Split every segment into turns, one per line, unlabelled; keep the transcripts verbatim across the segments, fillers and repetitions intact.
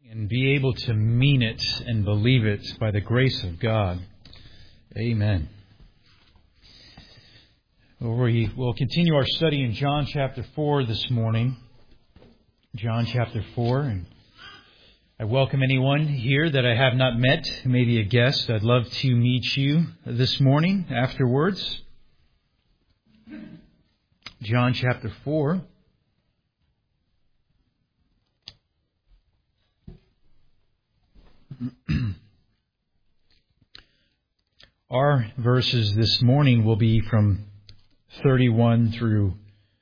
and be able to mean it and believe it by the grace of God. Amen. Well, we will continue our study in John chapter four this morning. John chapter four. And I welcome anyone here that I have not met, maybe a guest. I'd love to meet you this morning afterwards. John chapter four. Our verses this morning will be from thirty-one through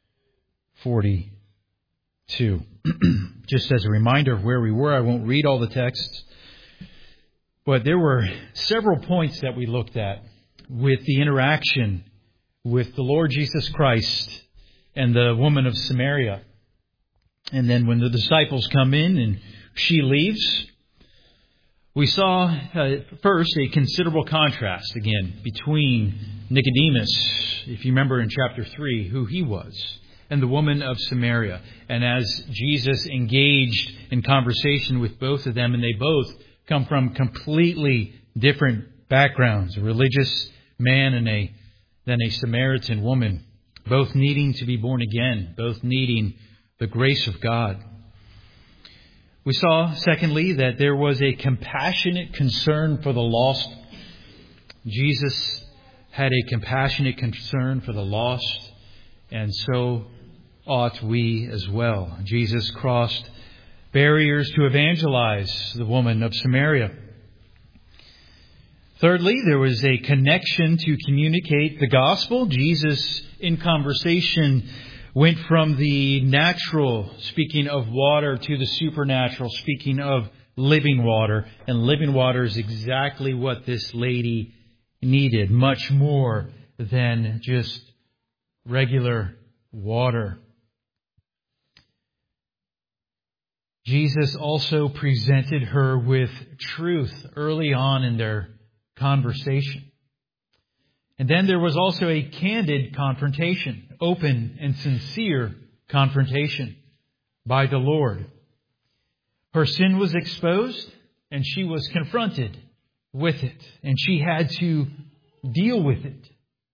forty-two. Just as a reminder of where we were, I won't read all the texts, but there were several points that we looked at with the interaction with the Lord Jesus Christ and the woman of Samaria. And then when the disciples come in and she leaves, we saw uh, first a considerable contrast again between Nicodemus, if you remember in chapter three, who he was, and the woman of Samaria. And as Jesus engaged in conversation with both of them, and they both come from completely different backgrounds, a religious man and a then a Samaritan woman, both needing to be born again, both needing the grace of God. We saw, secondly, that there was a compassionate concern for the lost. Jesus had a compassionate concern for the lost, and so ought we as well. Jesus crossed barriers to evangelize the woman of Samaria. Thirdly, there was a connection to communicate the gospel. Jesus, in conversation, went from the natural, speaking of water, to the supernatural, speaking of living water. And living water is exactly what this lady needed, much more than just regular water. Jesus also presented her with truth early on in their conversation. And then there was also a candid confrontation, open and sincere confrontation by the Lord. Her sin was exposed and she was confronted with it, and she had to deal with it.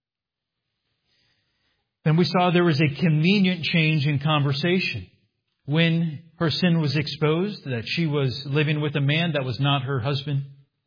Then we saw there was a convenient change in conversation. When her sin was exposed, that she was living with a man that was not her husband.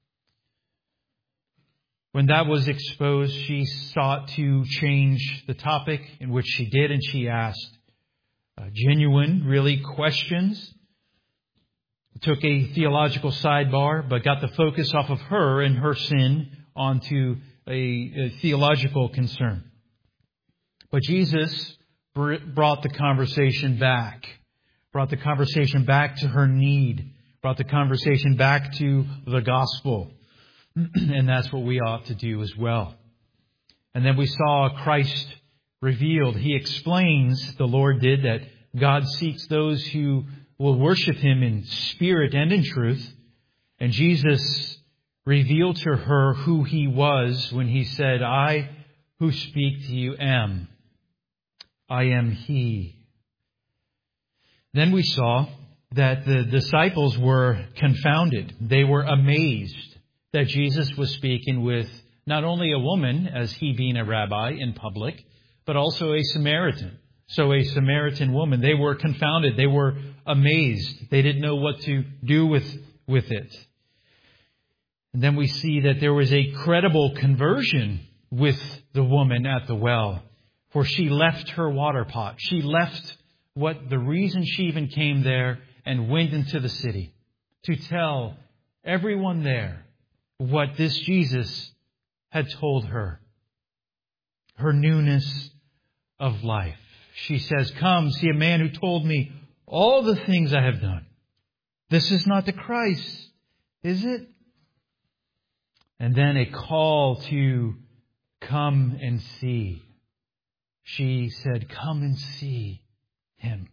When that was exposed, she sought to change the topic, in which she did, and she asked uh, genuine, really, questions. Took a theological sidebar, but got the focus off of her and her sin onto a, a theological concern. But Jesus br- brought the conversation back, brought the conversation back to her need, brought the conversation back to the gospel. And that's what we ought to do as well. And then we saw Christ revealed. He explains, the Lord did, that God seeks those who will worship Him in spirit and in truth. And Jesus revealed to her who He was when He said, I who speak to you am. I am He. Then we saw that the disciples were confounded. They were amazed that Jesus was speaking with not only a woman, as he being a rabbi in public, but also a Samaritan. So a Samaritan woman. They were confounded. They were amazed. They didn't know what to do with, with it. And then we see that there was a credible conversion with the woman at the well. For she left her water pot. She left what the reason she even came there and went into the city to tell everyone there what this Jesus had told her. Her newness of life. She says, come, see a man who told me all the things I have done. This is not the Christ, is it? And then a call to come and see. She said, come and see Him.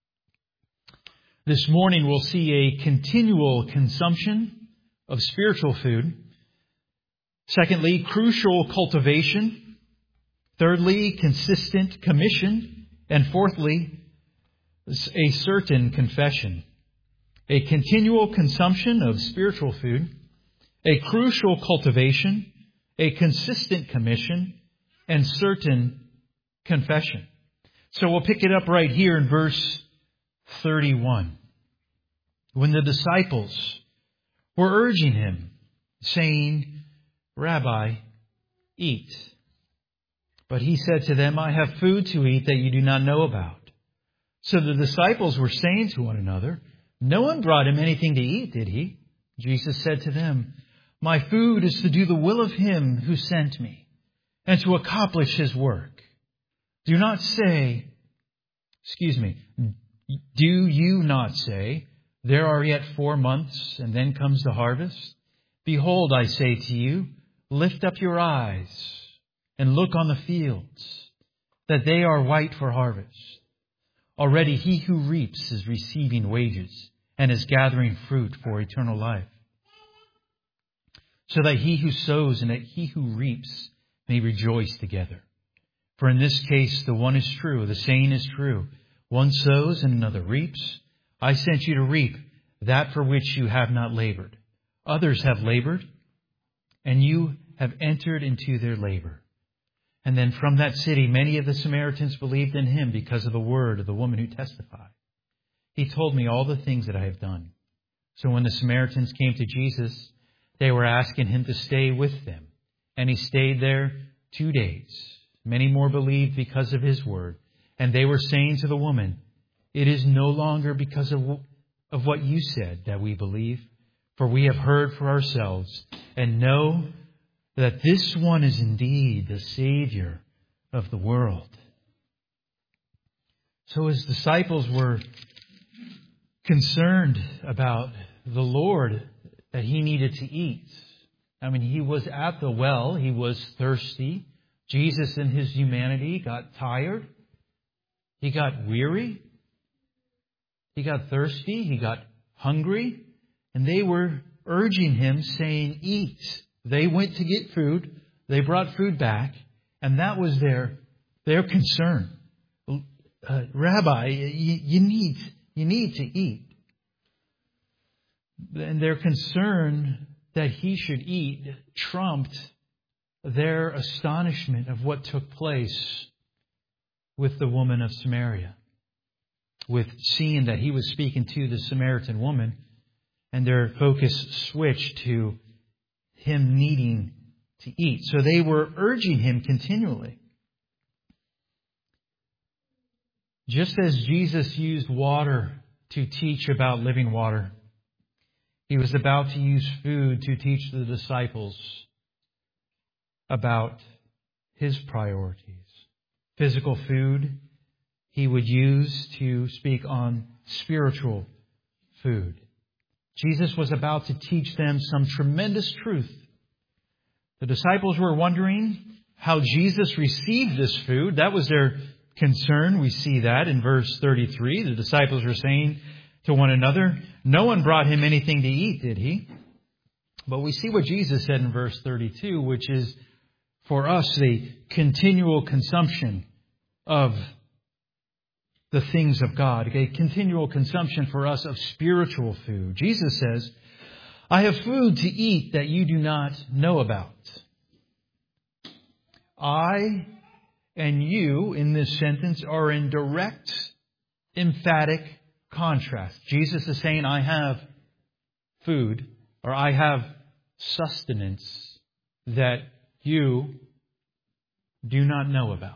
This morning we'll see a continual consumption of spiritual food. Secondly, crucial cultivation. Thirdly, consistent commission. And fourthly, a certain confession. a continual consumption of spiritual food, a crucial cultivation, a consistent commission, and certain confession. So we'll pick it up right here in verse thirty-one. When the disciples were urging him, saying, Rabbi, eat. But he said to them, I have food to eat that you do not know about. So the disciples were saying to one another, no one brought him anything to eat, did he? Jesus said to them, my food is to do the will of him who sent me, and to accomplish his work. Do not say, excuse me, do you not say, there are yet four months, and then comes the harvest? Behold, I say to you, lift up your eyes, and look on the fields, that they are white for harvest. Already he who reaps is receiving wages, and is gathering fruit for eternal life, so that he who sows and that he who reaps may rejoice together. For in this case the one is true, the saying is true, one sows and another reaps. I sent you to reap that for which you have not labored. Others have labored, and you have entered into their labor. And then from that city many of the Samaritans believed in him because of the word of the woman who testified. He told me all the things that I have done. So when the Samaritans came to Jesus, they were asking him to stay with them. And he stayed there two days. Many more believed because of his word. And they were saying to the woman, it is no longer because of, of what you said that we believe, for we have heard for ourselves and know that this one is indeed the Savior of the world. So his disciples were concerned about the Lord, that he needed to eat. I mean, he was at the well. He was thirsty. Jesus in his humanity got tired. He got weary. He got thirsty. He got hungry. And they were urging him, saying, eat. They went to get food. They brought food back. And that was their, their concern. Uh, Rabbi, you, you need, you need to eat. And their concern that he should eat trumped their astonishment of what took place with the woman of Samaria, with seeing that he was speaking to the Samaritan woman, and their focus switched to him needing to eat. So they were urging him continually. Just as Jesus used water to teach about living water, he was about to use food to teach the disciples about his priorities. Physical food he would use to speak on spiritual food. Jesus was about to teach them some tremendous truth. The disciples were wondering how Jesus received this food. That was their concern. We see that in verse thirty-three. The disciples were saying to one another, no one brought him anything to eat, did he? But we see what Jesus said in verse thirty-two, which is for us the continual consumption of the things of God, a continual consumption for us of spiritual food. Jesus says, I have food to eat that you do not know about. I and you in this sentence are in direct, emphatic contrast. Jesus is saying, I have food, or I have sustenance that you do not know about.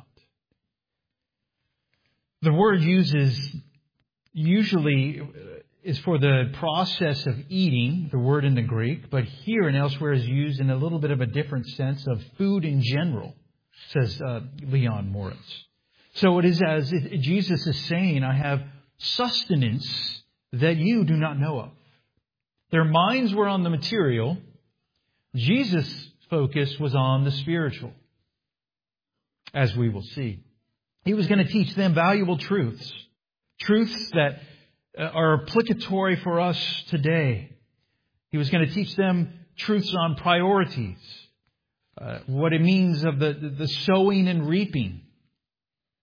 The word uses usually is for the process of eating, the word in the Greek, but here and elsewhere is used in a little bit of a different sense of food in general, says uh, Leon Morris. So it is as if Jesus is saying, I have sustenance that you do not know of. Their minds were on the material. Jesus' focus was on the spiritual, as we will see. He was going to teach them valuable truths, truths that are applicatory for us today. He was going to teach them truths on priorities, uh, what it means of the, the, the sowing and reaping,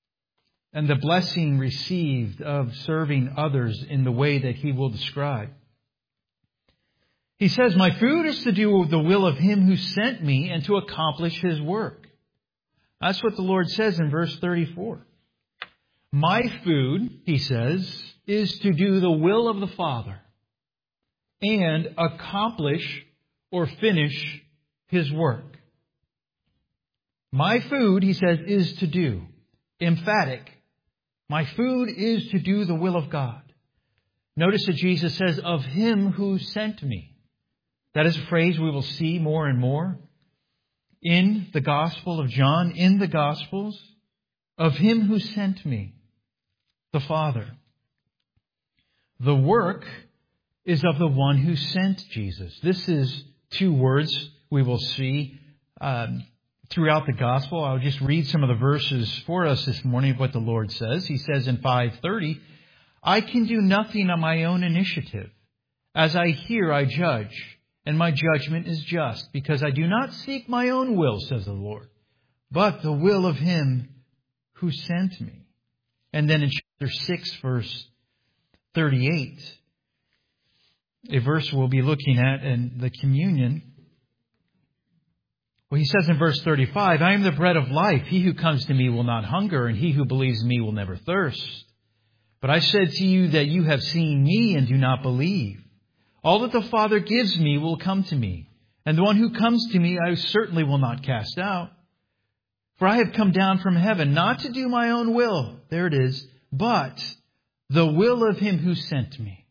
and the blessing received of serving others in the way that he will describe. He says, my food is to do the will of Him who sent me and to accomplish His work. That's what the Lord says in verse thirty-four. My food, He says, is to do the will of the Father and accomplish or finish His work. My food, He says, is to do. Emphatic. My food is to do the will of God. Notice that Jesus says, of Him who sent me. That is a phrase we will see more and more in the Gospel of John, in the Gospels. Of Him who sent me, the Father. The work is of the one who sent Jesus. This is two words we will see um, throughout the Gospel. I'll just read some of the verses for us this morning of what the Lord says. He says in five thirty, I can do nothing on my own initiative. As I hear, I judge, and my judgment is just, because I do not seek my own will, says the Lord, but the will of Him who sent me. And then in chapter six, verse thirty-eight, a verse we'll be looking at in the communion. Well, he says in verse thirty-five, I am the bread of life. He who comes to me will not hunger, and he who believes in me will never thirst. But I said to you that you have seen me and do not believe. All that the Father gives me will come to me, and the one who comes to me I certainly will not cast out. For I have come down from heaven, not to do my own will, there it is, but the will of Him who sent me.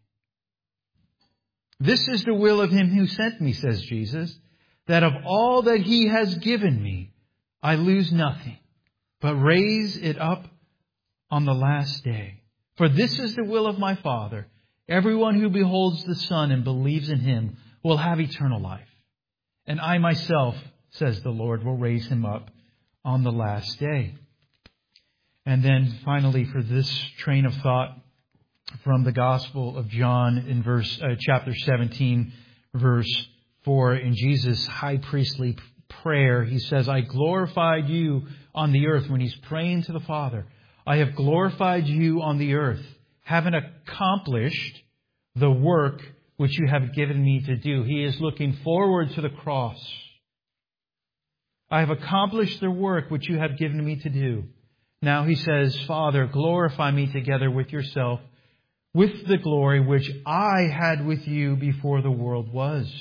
This is the will of Him who sent me, says Jesus, that of all that He has given me, I lose nothing, but raise it up on the last day. For this is the will of my Father. Everyone who beholds the Son and believes in Him will have eternal life. And I myself, says the Lord, will raise him up on the last day. And then finally, for this train of thought from the Gospel of John in verse uh, chapter seventeen, verse four, in Jesus' high priestly prayer, He says, I glorified you on the earth when He's praying to the Father. I have glorified you on the earth, having accomplished the work which you have given me to do. He is looking forward to the cross. I have accomplished the work which you have given me to do. Now He says, Father, glorify me together with yourself, with the glory which I had with you before the world was.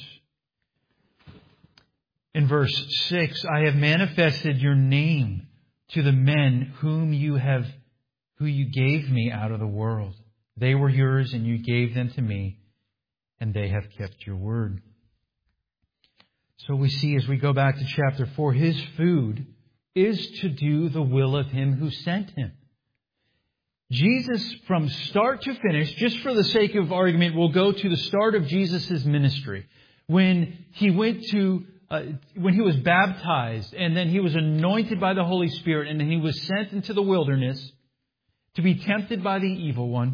In verse six, I have manifested your name to the men whom you have, who you gave me out of the world. They were yours and you gave them to me, and they have kept your word. So we see as we go back to chapter four, His food is to do the will of Him who sent Him. Jesus, from start to finish, just for the sake of argument, will go to the start of Jesus' ministry. When He went to Uh, when He was baptized, and then He was anointed by the Holy Spirit, and then He was sent into the wilderness to be tempted by the evil one.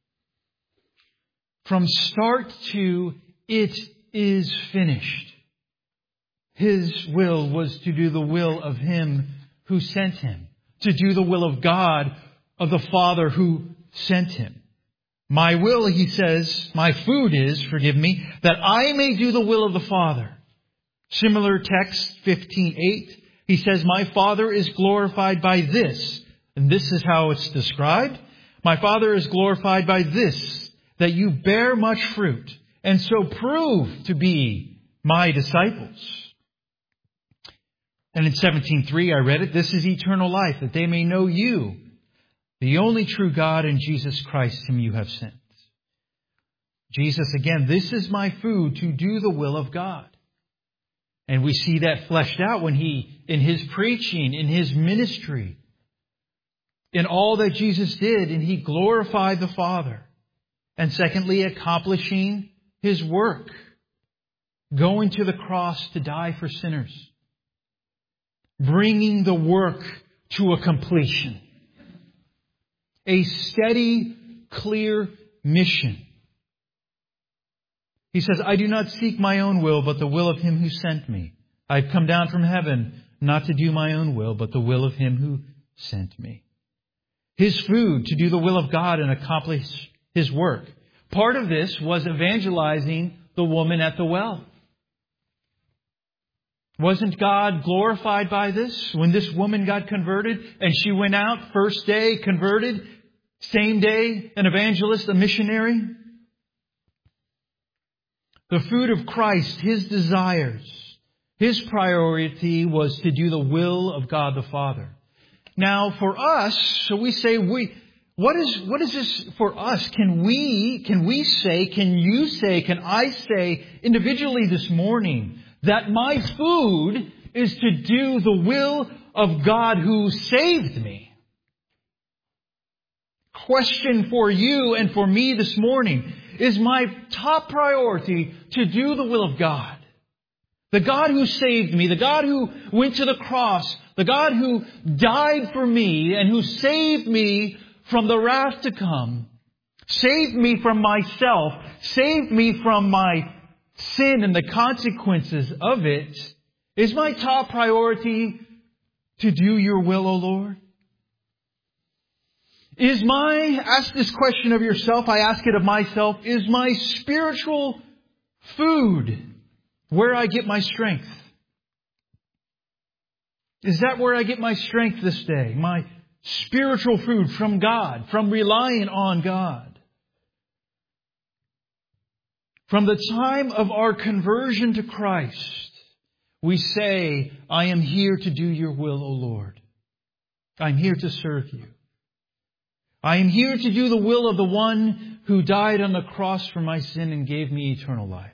From start to it is finished. His will was to do the will of Him who sent Him, to do the will of God, of the Father who sent Him. My will, He says, my food is, forgive me, that I may do the will of the Father. Similar text, fifteen eight, He says, my Father is glorified by this. And this is how it's described. My Father is glorified by this, that you bear much fruit, and so prove to be my disciples. And in seventeen three, I read it, this is eternal life, that they may know you, the only true God, and Jesus Christ, whom you have sent. Jesus, again, this is my food, to do the will of God. And we see that fleshed out when He, in His preaching, in His ministry, in all that Jesus did, and He glorified the Father. And secondly, accomplishing His work, going to the cross to die for sinners, bringing the work to a completion. A steady, clear mission. He says, I do not seek my own will, but the will of Him who sent me. I have come down from heaven not to do my own will, but the will of Him who sent me. His food, to do the will of God and accomplish His work. Part of this was evangelizing the woman at the well? Wasn't God glorified by this when this woman got converted and she went out first day converted, same day an evangelist, a missionary? The fruit of Christ, His desires, His priority was to do the will of God the Father. Now for us, so we say, we, what is, what is this for us? Can we, can we say, can you say, can I say individually this morning that my food is to do the will of God who saved me? Question for you and for me this morning. Is my top priority to do the will of God? The God who saved me, the God who went to the cross, the God who died for me and who saved me from the wrath to come, saved me from myself, saved me from my sin and the consequences of it. Is my top priority to do your will, O Lord? Is my, ask this question of yourself, I ask it of myself, is my spiritual food where I get my strength? Is that where I get my strength this day? My spiritual food from God, from relying on God. From the time of our conversion to Christ, we say, I am here to do your will, O Lord. I'm here to serve you. I am here to do the will of the one who died on the cross for my sin and gave me eternal life.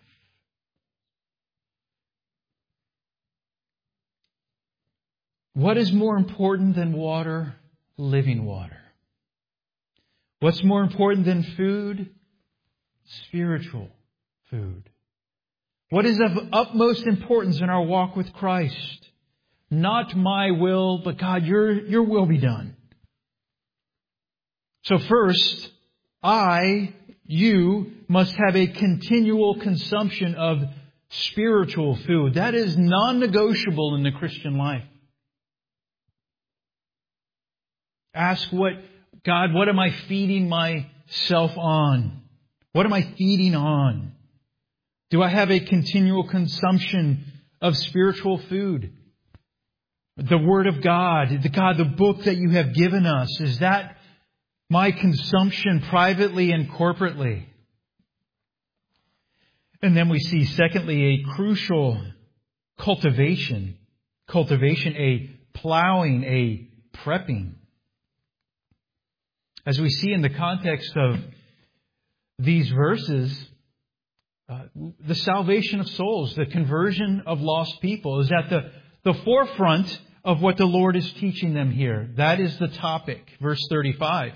What is more important than water? Living water. What's more important than food? Spiritual food. What is of utmost importance in our walk with Christ? Not my will, but God, your, your will be done. So first, I, you, must have a continual consumption of spiritual food. That is non-negotiable in the Christian life. Ask what, God, what am I feeding myself on? What am I feeding on? Do I have a continual consumption of spiritual food? The Word of God, the God, the book that you have given us, is that my consumption privately and corporately? And then we see, secondly, a crucial cultivation. Cultivation, a plowing, a prepping. As we see in the context of these verses, uh, the salvation of souls, the conversion of lost people is at the, the forefront of what the Lord is teaching them here. That is the topic. Verse thirty-five.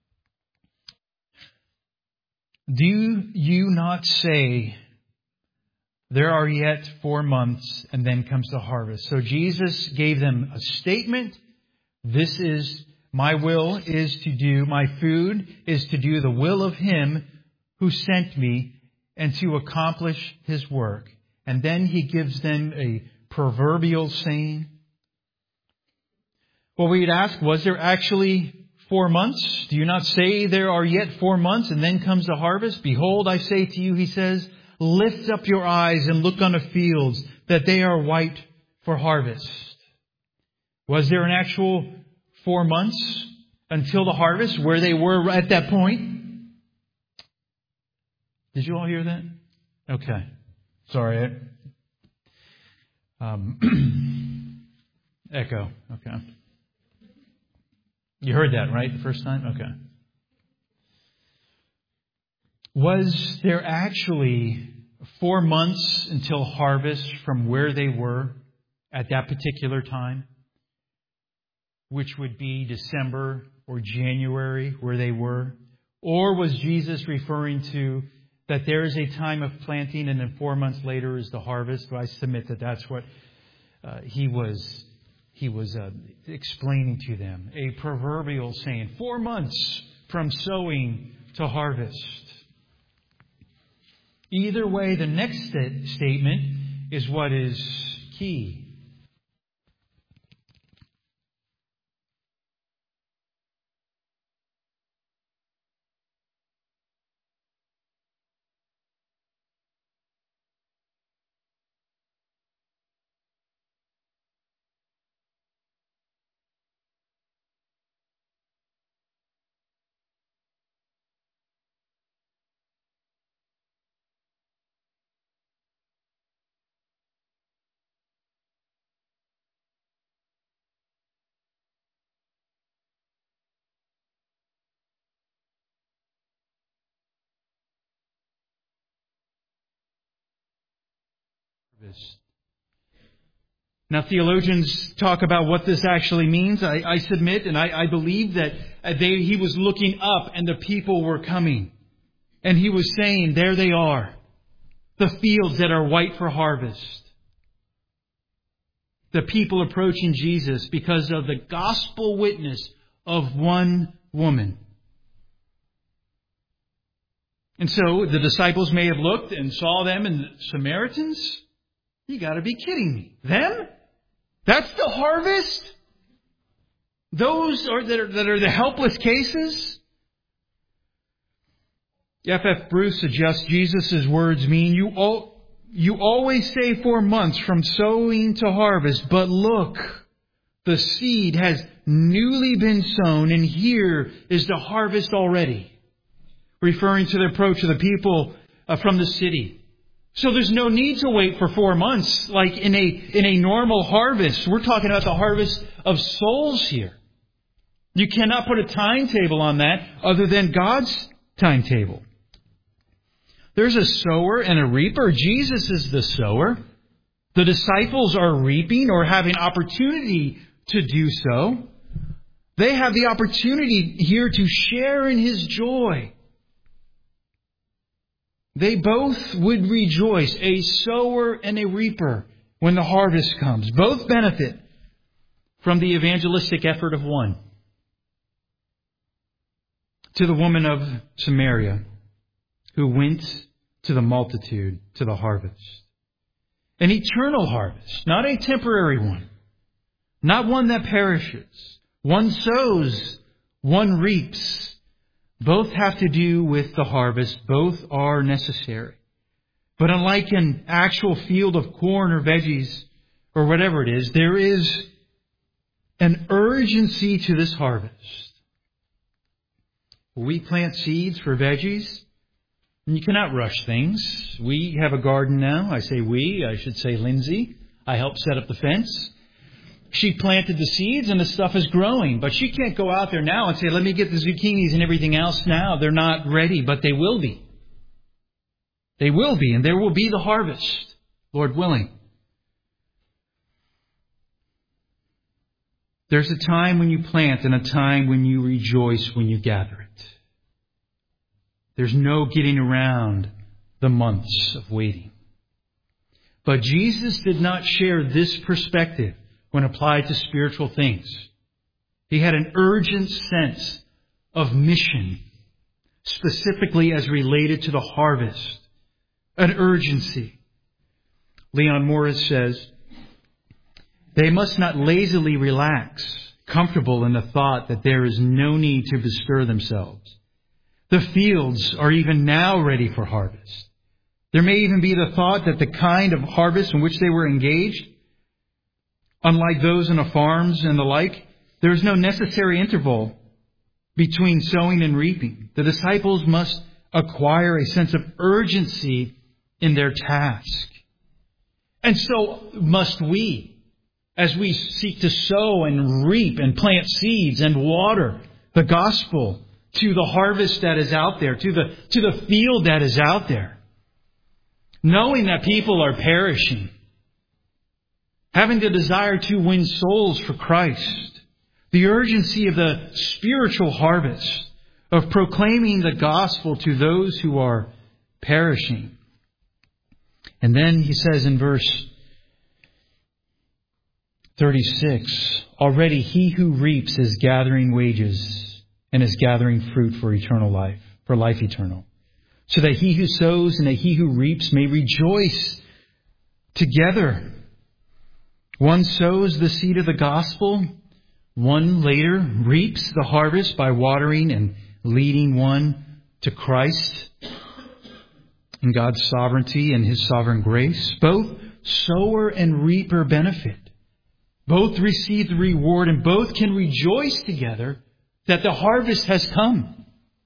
Do you not say, there are yet four months and then comes the harvest? So Jesus gave them a statement. This is, my will is to do, my food is to do the will of Him who sent me and to accomplish His work. And then He gives them a proverbial saying. Well, we'd ask, was there actually Four months? Do you not say there are yet four months and then comes the harvest? Behold, I say to you, He says, lift up your eyes and look on the fields, that they are white for harvest. Was there an actual four months until the harvest where they were at that point? Did you all hear that? Okay. Sorry. Um, echo. Okay. You heard that, right? The first time? Okay. Was there actually four months until harvest from where they were at that particular time? Which would be December or January where they were? Or was Jesus referring to that there is a time of planting and then four months later is the harvest? Well, I submit that that's what uh, he was He was uh, explaining to them. A proverbial saying, four months from sowing to harvest. Either way, the next st- statement is what is key. harvest. Now, theologians talk about what this actually means. I, I submit and I, I believe that they, he was looking up and the people were coming. And he was saying, there they are, the fields that are white for harvest. The people approaching Jesus because of the gospel witness of one woman. And so the disciples may have looked and saw them and the Samaritans. You got to be kidding me. Them? That's the harvest? Those are that, are that are the helpless cases? F F Bruce suggests Jesus' words mean you all, you always say four months from sowing to harvest, but look, the seed has newly been sown and here is the harvest already. Referring to the approach of the people uh, from the city. So there's no need to wait for four months like in a in a normal harvest. We're talking about the harvest of souls here. You cannot put a timetable on that other than God's timetable. There's a sower and a reaper. Jesus is the sower. The disciples are reaping or having opportunity to do so. They have the opportunity here to share in His joy. They both would rejoice, a sower and a reaper, when the harvest comes. Both benefit from the evangelistic effort of one. To the woman of Samaria, who went to the multitude, to the harvest. An eternal harvest, not a temporary one. Not one that perishes. One sows, one reaps. Both have to do with the harvest. Both are necessary. But unlike an actual field of corn or veggies or whatever it is, there is an urgency to this harvest. We plant seeds for veggies. And you cannot rush things. We have a garden now. I say we. I should say Lindsay. I helped set up the fence. She planted the seeds and the stuff is growing. But she can't go out there now and say, let me get the zucchinis and everything else now. They're not ready, but they will be. They will be, and there will be the harvest, Lord willing. There's a time when you plant and a time when you rejoice when you gather it. There's no getting around the months of waiting. But Jesus did not share this perspective when applied to spiritual things. He had an urgent sense of mission, specifically as related to the harvest. An urgency. Leon Morris says, they must not lazily relax, comfortable in the thought that there is no need to bestir themselves. The fields are even now ready for harvest. There may even be the thought that the kind of harvest in which they were engaged, unlike those in the farms and the like, there is no necessary interval between sowing and reaping. The disciples must acquire a sense of urgency in their task. And so must we, as we seek to sow and reap and plant seeds and water the gospel to the harvest that is out there, to the, to the field that is out there. Knowing that people are perishing. Having the desire to win souls for Christ. The urgency of the spiritual harvest of proclaiming the gospel to those who are perishing. And then he says in verse thirty-six, already he who reaps is gathering wages and is gathering fruit for eternal life, for life eternal. So that he who sows and that he who reaps may rejoice together. One sows the seed of the gospel. One later reaps the harvest by watering and leading one to Christ in God's sovereignty and His sovereign grace. Both sower and reaper benefit. Both receive the reward and both can rejoice together that the harvest has come.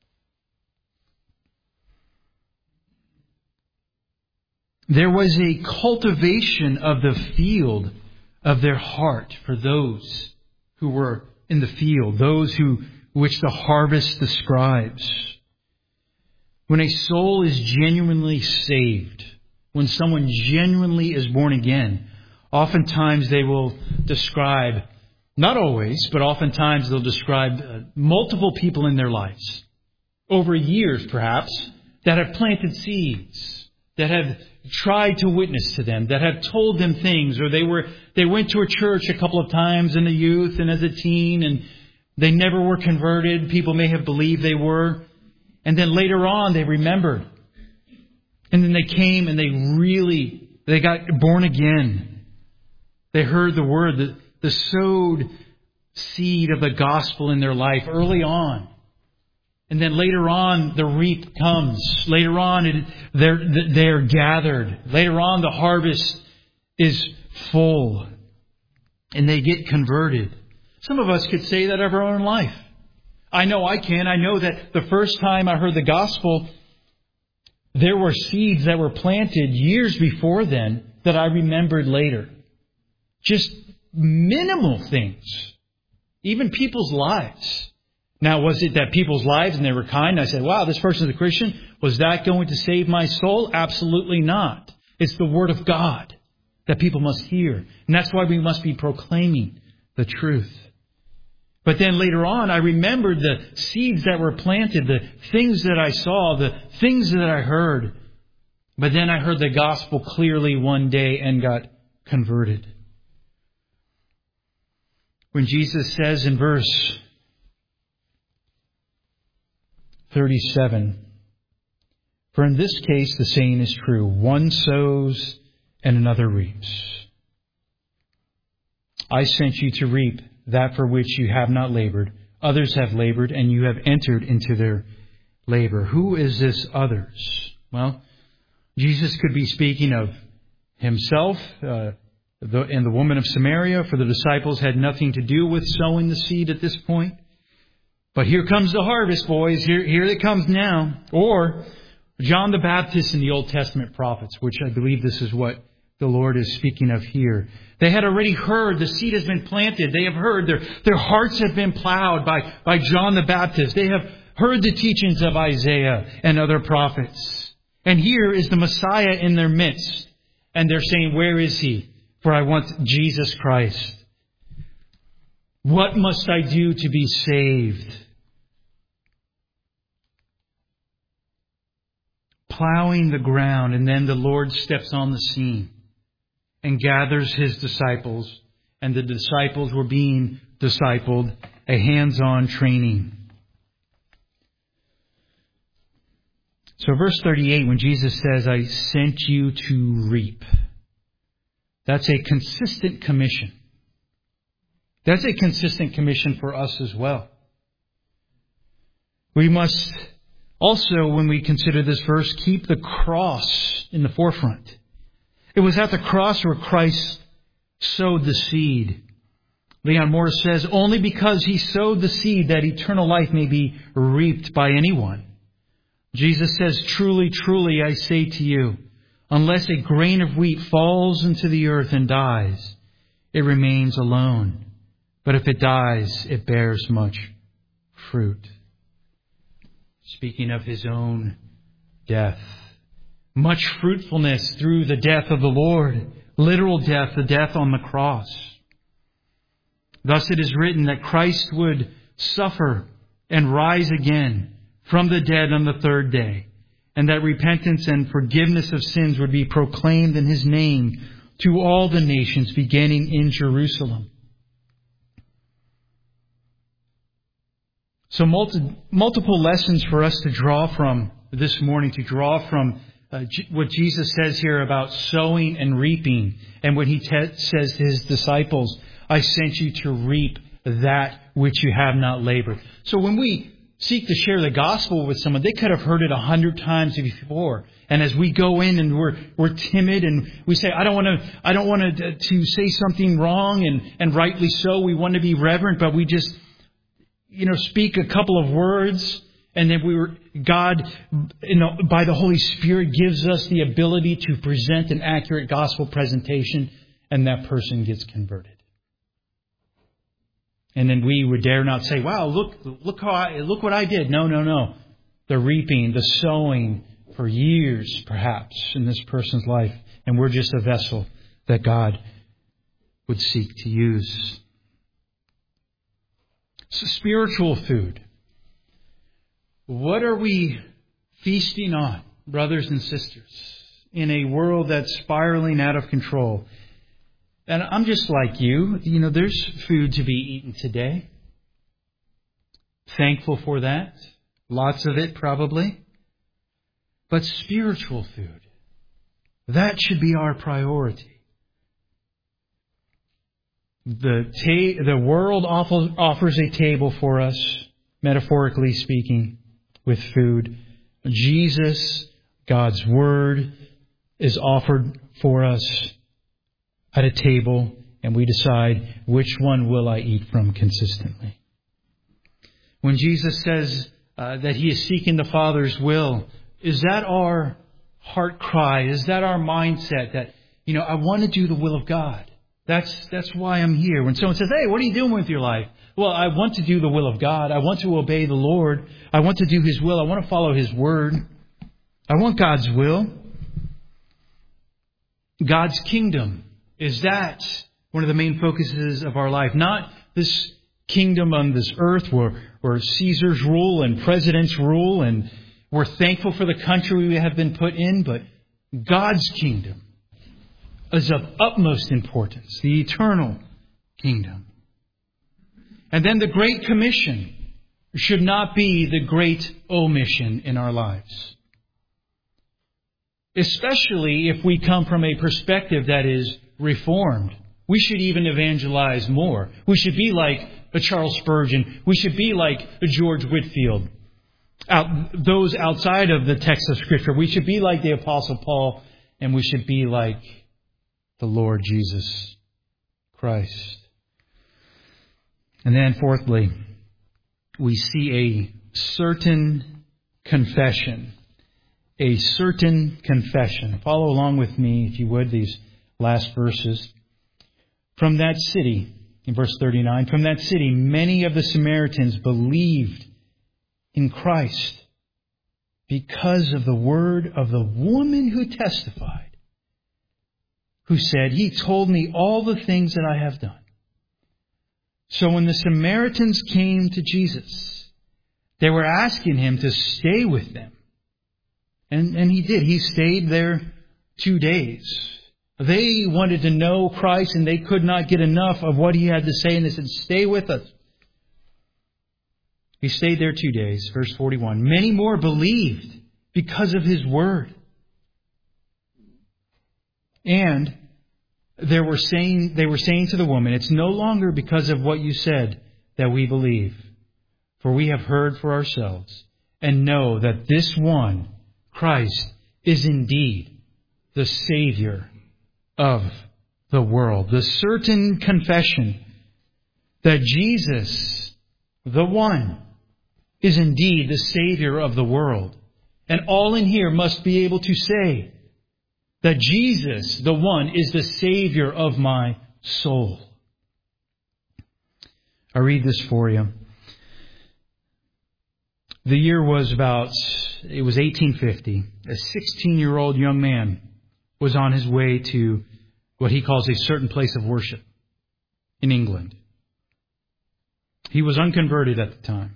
There was a cultivation of the field of their heart for those who were in the field, those who which the harvest describes. When a soul is genuinely saved, when someone genuinely is born again, oftentimes they will describe, not always, but oftentimes they'll describe uh, multiple people in their lives, over years perhaps, that have planted seeds, that have tried to witness to them, that have told them things, or they were they went to a church a couple of times in the youth and as a teen, and they never were converted. People may have believed they were. And then later on, they remembered. And then they came and they really, they got born again. They heard the word, the, the sowed seed of the gospel in their life early on. And then later on, the reap comes. Later on, it, they're, they're gathered. Later on, the harvest is full. And they get converted. Some of us could say that of our own life. I know I can. I know that the first time I heard the gospel, there were seeds that were planted years before then that I remembered later. Just minimal things. Even people's lives. Now, was it that people's lives and they were kind? I said, wow, this person's a Christian. Was that going to save my soul? Absolutely not. It's the Word of God that people must hear. And that's why we must be proclaiming the truth. But then later on, I remembered the seeds that were planted, the things that I saw, the things that I heard. But then I heard the gospel clearly one day and got converted. When Jesus says in verse thirty-seven, for in this case the saying is true, one sows and another reaps. I sent you to reap that for which you have not labored. Others have labored, and you have entered into their labor. Who is this others? Well, Jesus could be speaking of himself uh, the, and the woman of Samaria, for the disciples had nothing to do with sowing the seed at this point. But here comes the harvest, boys. Here, here it comes now. Or John the Baptist and the Old Testament prophets, which I believe this is what the Lord is speaking of here. They had already heard the seed has been planted. They have heard their, their hearts have been plowed by, by John the Baptist. They have heard the teachings of Isaiah and other prophets. And here is the Messiah in their midst. And they're saying, where is he? For I want Jesus Christ. What must I do to be saved? Plowing the ground, and then the Lord steps on the scene and gathers his disciples, and the disciples were being discipled, a hands-on training. So verse thirty-eight, when Jesus says, I sent you to reap, that's a consistent commission. That's a consistent commission for us as well. We must also, when we consider this verse, keep the cross in the forefront. It was at the cross where Christ sowed the seed. Leon Morris says, only because he sowed the seed that eternal life may be reaped by anyone. Jesus says, truly, truly, I say to you, unless a grain of wheat falls into the earth and dies, it remains alone. But if it dies, it bears much fruit. Speaking of his own death. Much fruitfulness through the death of the Lord. Literal death, the death on the cross. Thus it is written that Christ would suffer and rise again from the dead on the third day. And that repentance and forgiveness of sins would be proclaimed in his name to all the nations, beginning in Jerusalem. So multi, multiple lessons for us to draw from this morning, to draw from uh, G- what Jesus says here about sowing and reaping. And when he te- says to his disciples, I sent you to reap that which you have not labored. So when we seek to share the gospel with someone, they could have heard it a hundred times before. And as we go in and we're we're timid and we say, I don't want to I don't want to to say something wrong, and, and rightly so, we want to be reverent, but we just you know, speak a couple of words, and then we were, God, you know, by the Holy Spirit gives us the ability to present an accurate gospel presentation, and that person gets converted. And then we would dare not say, wow, look, look how I, look what I did. No, no, no. The reaping, the sowing for years, perhaps, in this person's life, and we're just a vessel that God would seek to use. So spiritual food. What are we feasting on, brothers and sisters, in a world that's spiraling out of control? And I'm just like you. You know, there's food to be eaten today. Thankful for that. Lots of it, probably. But spiritual food, that should be our priority. The ta- the world offers a table for us, metaphorically speaking, with food. Jesus, God's Word, is offered for us at a table, and we decide which one will I eat from consistently. When Jesus says uh, that He is seeking the Father's will, is that our heart cry? Is that our mindset that, you know, I want to do the will of God? That's that's why I'm here. When someone says, hey, what are you doing with your life? Well, I want to do the will of God. I want to obey the Lord. I want to do His will. I want to follow His Word. I want God's will. God's kingdom. Is that one of the main focuses of our life? Not this kingdom on this earth where, where Caesars rule and presidents rule, and we're thankful for the country we have been put in, but God's kingdom is of utmost importance, the eternal kingdom. And then the Great Commission should not be the great omission in our lives. Especially if we come from a perspective that is Reformed. We should even evangelize more. We should be like a Charles Spurgeon. We should be like a George Whitefield. Out, those outside of the text of Scripture. We should be like the Apostle Paul, and we should be like the Lord Jesus Christ. And then fourthly, we see a certain confession. A certain confession. Follow along with me, if you would, these last verses. From that city, in verse thirty-nine, from that city, many of the Samaritans believed in Christ because of the word of the woman who testified, who said, He told me all the things that I have done. So when the Samaritans came to Jesus, they were asking Him to stay with them. And, and He did. He stayed there two days. They wanted to know Christ and they could not get enough of what He had to say. And they said, stay with us. He stayed there two days. Verse forty-one. Many more believed because of His word. And they were saying, they were saying to the woman, it's no longer because of what you said that we believe. For we have heard for ourselves and know that this one, Christ, is indeed the Savior of the world. The certain confession that Jesus, the one, is indeed the Savior of the world. And all in here must be able to say that Jesus, the one, is the Savior of my soul. I read this for you. The year was about, it was eighteen fifty. A sixteen-year-old young man was on his way to what he calls a certain place of worship in England. He was unconverted at the time.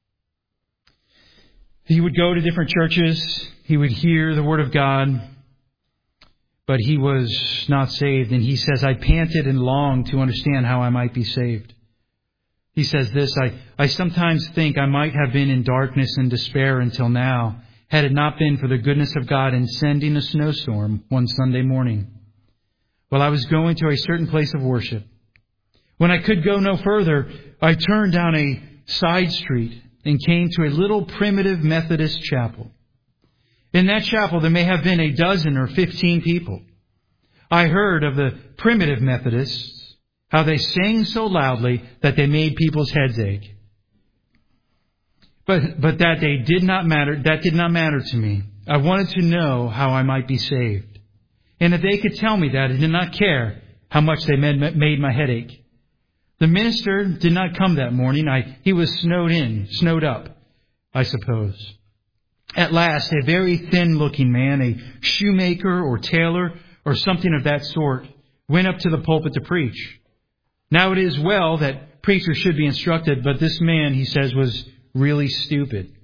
He would go to different churches. He would hear the Word of God. But he was not saved. And he says, I panted and longed to understand how I might be saved. He says this, I, I sometimes think I might have been in darkness and despair until now, had it not been for the goodness of God in sending a snowstorm one Sunday morning, while I was going to a certain place of worship. When I could go no further, I turned down a side street and came to a little primitive Methodist chapel. In that chapel, there may have been a dozen or fifteen people. I heard of the primitive Methodists, how they sang so loudly that they made people's heads ache. But, but that they did not matter, that did not matter to me. I wanted to know how I might be saved. And if they could tell me that, I did not care how much they made, made my head ache. The minister did not come that morning. I, he was snowed in, snowed up, I suppose. At last, a very thin-looking man, a shoemaker or tailor or something of that sort, went up to the pulpit to preach. Now it is well that preachers should be instructed, but this man, he says, was really stupid.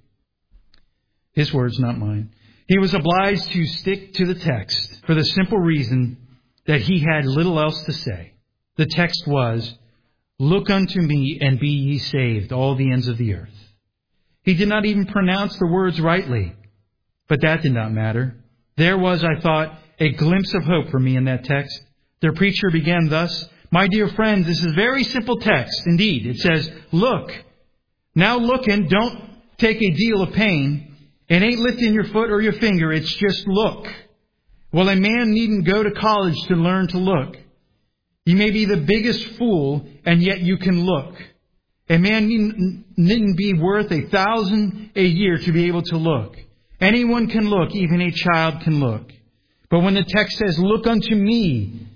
His words, not mine. He was obliged to stick to the text for the simple reason that he had little else to say. The text was, "Look unto me and be ye saved, all the ends of the earth." He did not even pronounce the words rightly, but that did not matter. There was, I thought, a glimpse of hope for me in that text. The preacher began thus, "My dear friends, this is a very simple text. Indeed, it says, look. Now looking, don't take a deal of pain. It ain't lifting your foot or your finger. It's just look. Well, a man needn't go to college to learn to look. You may be the biggest fool, and yet you can look. A man needn't, needn't be worth a thousand a year to be able to look. Anyone can look, even a child can look. But when the text says, look unto me,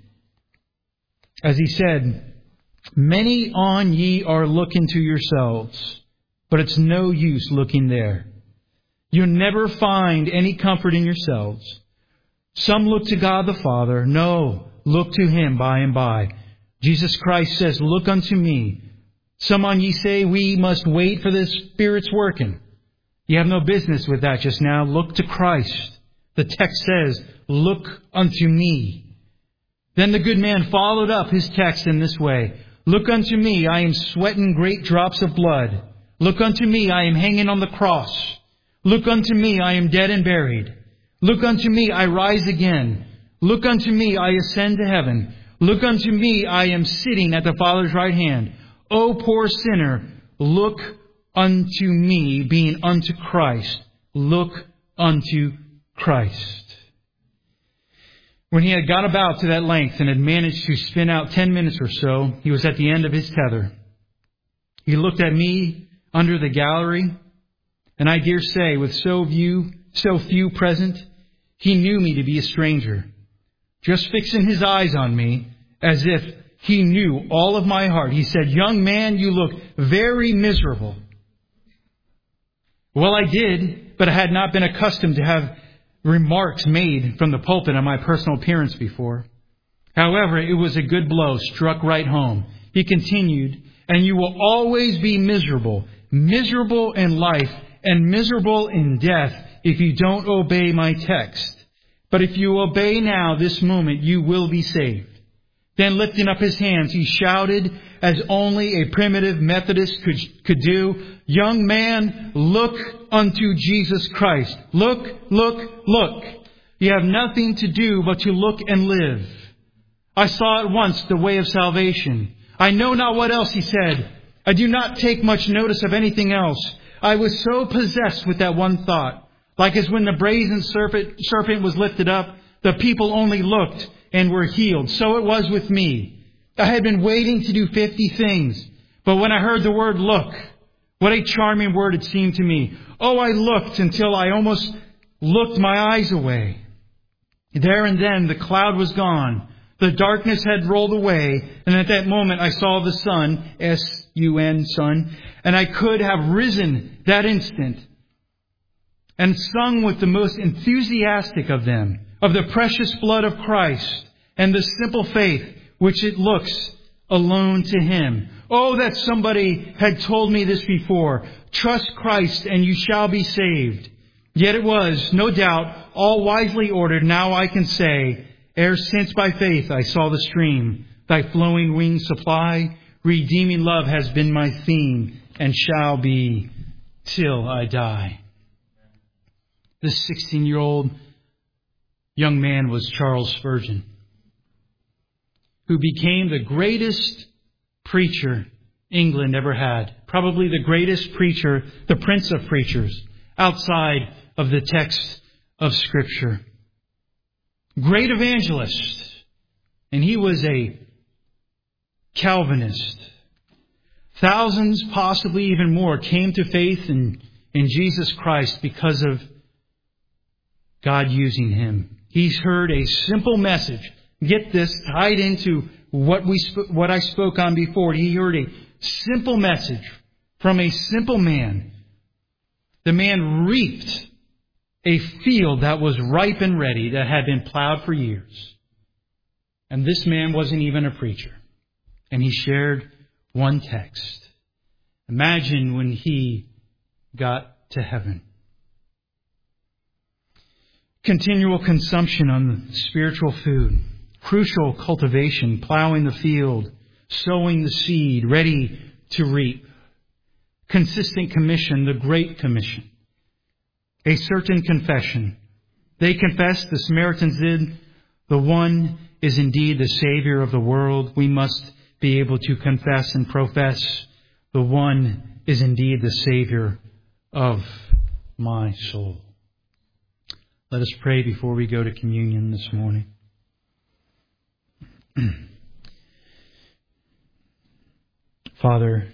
as he said, many on ye are looking to yourselves, but it's no use looking there. You'll never find any comfort in yourselves. Some look to God the Father. No, look to Him by and by. Jesus Christ says, look unto me. Some on ye say, we must wait for the Spirit's working. You have no business with that just now. Look to Christ. The text says, look unto me. Then the good man followed up his text in this way. Look unto me, I am sweating great drops of blood. Look unto me, I am hanging on the cross. Look unto me, I am dead and buried. Look unto me, I rise again. Look unto me, I ascend to heaven. Look unto me, I am sitting at the Father's right hand. O poor sinner, look unto me, being unto Christ. Look unto Christ. When he had got about to that length and had managed to spin out ten minutes or so, he was at the end of his tether. He looked at me under the gallery, and I dare say, with so few, so few present, he knew me to be a stranger, just fixing his eyes on me as if he knew all of my heart. He said, young man, you look very miserable. Well, I did, but I had not been accustomed to have remarks made from the pulpit on my personal appearance before. However, it was a good blow, struck right home. He continued, and you will always be miserable, miserable in life and miserable in death if you don't obey my text. But if you obey now, this moment, you will be saved. Then lifting up his hands, he shouted, as only a primitive Methodist could, could do, young man, look unto Jesus Christ. Look, look, look. You have nothing to do but to look and live. I saw at once the way of salvation. I know not what else, he said. I do not take much notice of anything else. I was so possessed with that one thought. Like as when the brazen serpent, serpent was lifted up, the people only looked and were healed. So it was with me. I had been waiting to do fifty things. But when I heard the word look, what a charming word it seemed to me. Oh, I looked until I almost looked my eyes away. There and then the cloud was gone. The darkness had rolled away. And at that moment I saw the sun, S U N, sun. And I could have risen that instant and sung with the most enthusiastic of them, of the precious blood of Christ and the simple faith which it looks alone to Him. Oh, that somebody had told me this before. Trust Christ and you shall be saved. Yet it was, no doubt, all wisely ordered. Now I can say, ere since by faith I saw the stream, thy flowing wings supply, redeeming love has been my theme and shall be till I die. This sixteen-year-old young man was Charles Spurgeon, who became the greatest preacher England ever had. Probably the greatest preacher, the prince of preachers, outside of the text of Scripture. Great evangelist. And he was a Calvinist. Thousands, possibly even more, came to faith in, in Jesus Christ because of God using him. He's heard a simple message. Get this, tied into what we sp- what I spoke on before. He heard a simple message from a simple man. The man reaped a field that was ripe and ready, that had been plowed for years. And this man wasn't even a preacher. And he shared one text. Imagine when he got to heaven. Continual consumption on spiritual food. Crucial cultivation, plowing the field, sowing the seed, ready to reap. Consistent commission, the Great Commission. A certain confession. They confessed, the Samaritans did, the one is indeed the Savior of the world. We must be able to confess and profess, the one is indeed the Savior of my soul. Let us pray before we go to communion this morning. Father,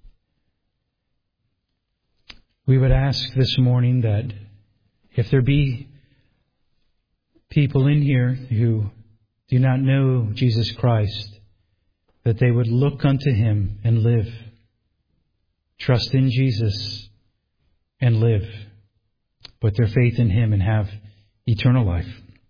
we would ask this morning that if there be people in here who do not know Jesus Christ, that they would look unto Him and live. Trust in Jesus and live. Put their faith in Him and have eternal life.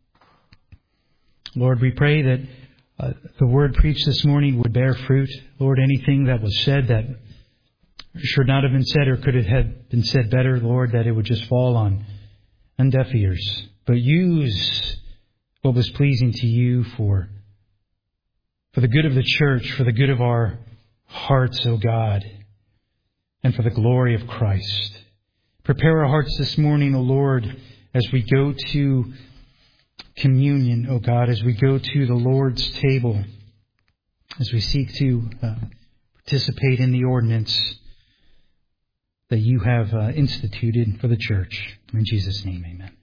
Lord, we pray that uh, the word preached this morning would bear fruit. Lord, anything that was said that should not have been said or could have been said better, Lord, that it would just fall on, on deaf ears. But use what was pleasing to you for, for the good of the church, for the good of our hearts, O God, and for the glory of Christ. Prepare our hearts this morning, O Lord, as we go to communion, O God, as we go to the Lord's table, as we seek to uh, participate in the ordinance that you have uh, instituted for the church. In Jesus' name, amen.